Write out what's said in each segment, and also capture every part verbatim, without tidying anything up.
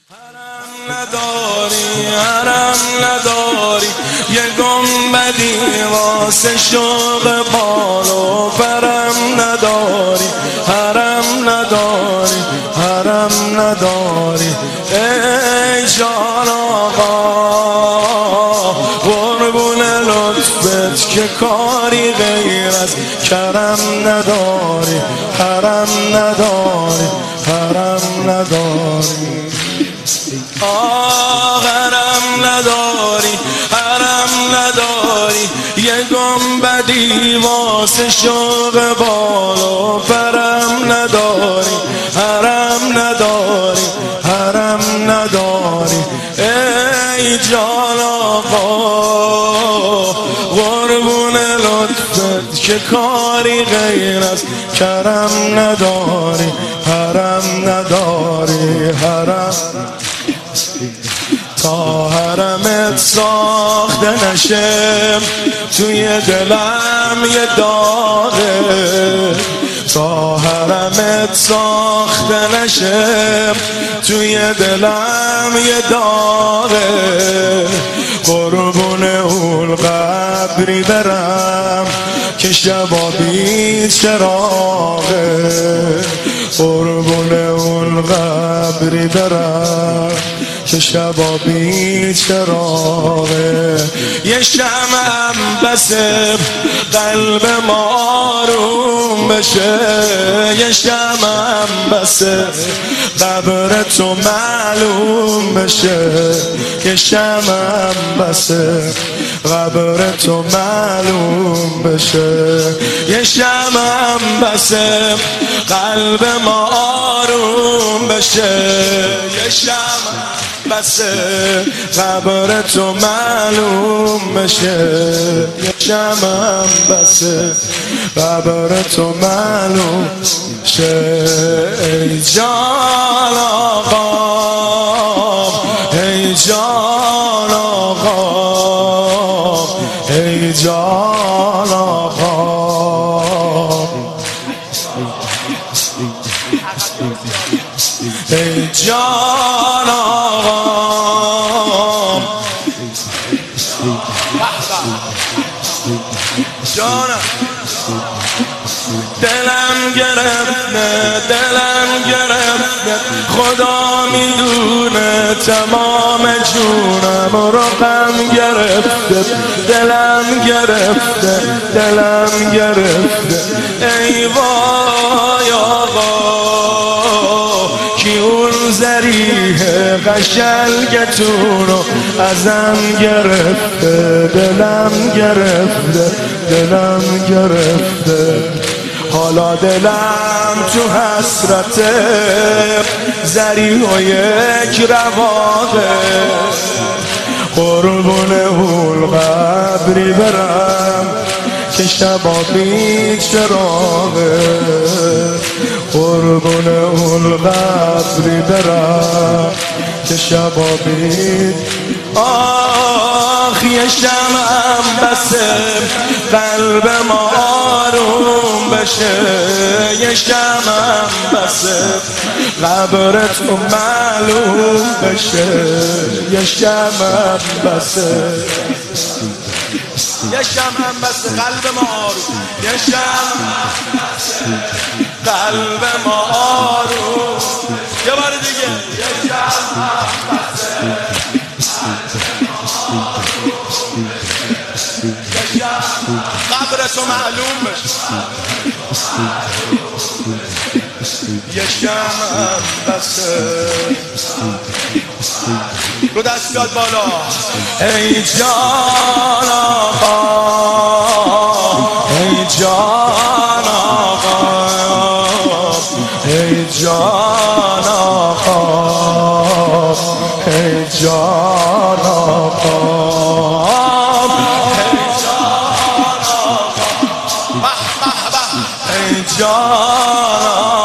حرم نداری حرم نداری یه گنبدی واسه شوق بال و پرم نداری حرم نداری حرم نداری ای جان آقا قربون لطفت که کاری غیر از کرم نداری حرم نداری حرم نداری آه حرم نداری حرم نداری یه گنبدی واسه شوق بال و پرم نداری حرم نداری حرم نداری ای جان آقا قربون لطفت که کاری غیر از کرم نداری حرم نداری حرم تا حرمت ساخته نشه توی دلم یه داغه تا حرمت ساخته نشه توی دلم یه داغه قربون اون قبری برم که شبابی چراغه قربون اون قبری برم که شبابی چراغه یه شمعم بسه قلب ما آروم بشه یه شمعم بسه قبر تو معلوم بشه یه شمعم بسه قبر تو معلوم بشه یه شمعم بسه قلب ما آروم بشه یه شمعم بسه قبر تو معلوم بشه یه شمعم بسه قبر تو معلوم بشه ای جان آقا ای جان آقا ای جان آقا ای جان آقا جانم دلم گرفته دلم گرفته خدا میدونه تمام جونم رو غم گرفته دلم گرفته دلم گرفته ای وای آقا کی اون ذریح قشنگتون رو ازم گرفته دلم گرفته دلم گرفته حالا دلم تو حسرت ذریح و یک رواقه قربون اون قبری برم که شبابی چراغه قربون اون قبری برم که شبابی آخ یه شمعم بسه قلب ما آروم بشه یه شمعم بسه قبرت معلوم بشه یه شمعم بسه یه شمعم بسه قلب ما آروم یه شمعم بسه قلب ما آروم یه بار دیگه یه شمعم بسه قبرتو معلوم بشه یه شمعم بسه رو دست بیاد بالا ای جان آقا ای جان آقا ای جان آقا ای جان آقا جان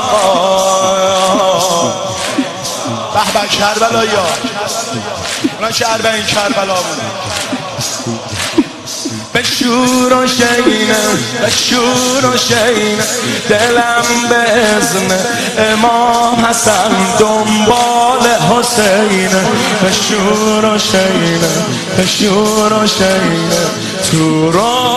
آقا به به کربلا یا اونا شهر به این کربلا بود به شور و شینه به شور و شینه دلم به اذن امام حسن دنبال حسینه به شور و شینه به شور و شینه تو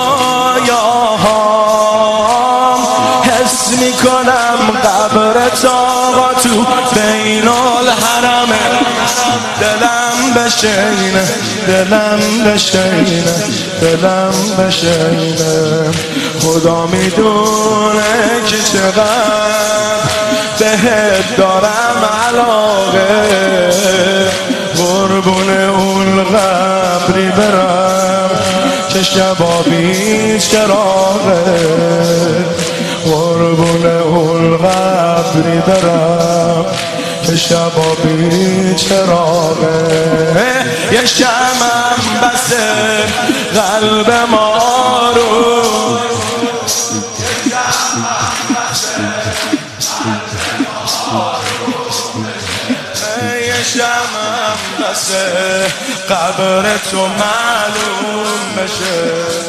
رویاهام حس میکنم قبرت آقا تو بین الحرمه دلم بشینه دلم بشینه دلم بشینه خدا میدونه که چقدر بهت دارم علاقه قربون اون قبری برم که شبا بی چراغه قربون اون قبری برم که شبا بی چراغه یه شمعم بسه قلب ما رو یه شمعم بسه قبر تو معلوم بشه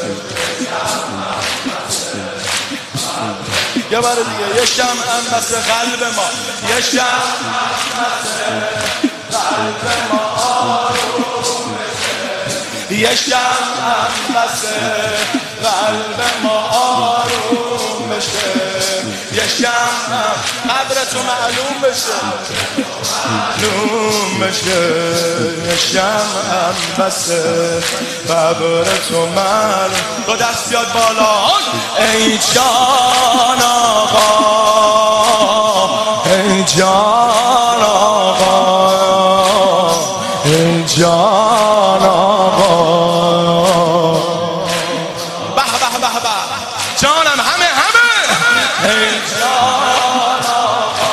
یه بار دیگه یه شمعم بسه قلب ما یه شمعم بسه قلب ما آروم بشه یه شمعم بسه قلب ما آروم بشه یه شمعم قبرتو معلوم بشه معلوم بشه یه شمعم بسه قبرتو معلوم با دست یاد بالا ای جان آقا ای جان آقا ای جان آقا به به به به جانم همه همه ای جان آقا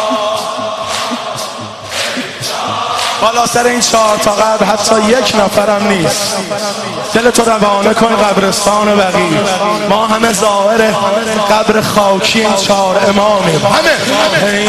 بالا سر این چهار تا قبر حتی یک نفرم نیست دلتو روانه کن قبرستان بقیع ما همه ظاهر قبر خاکی این چهار امامیم همه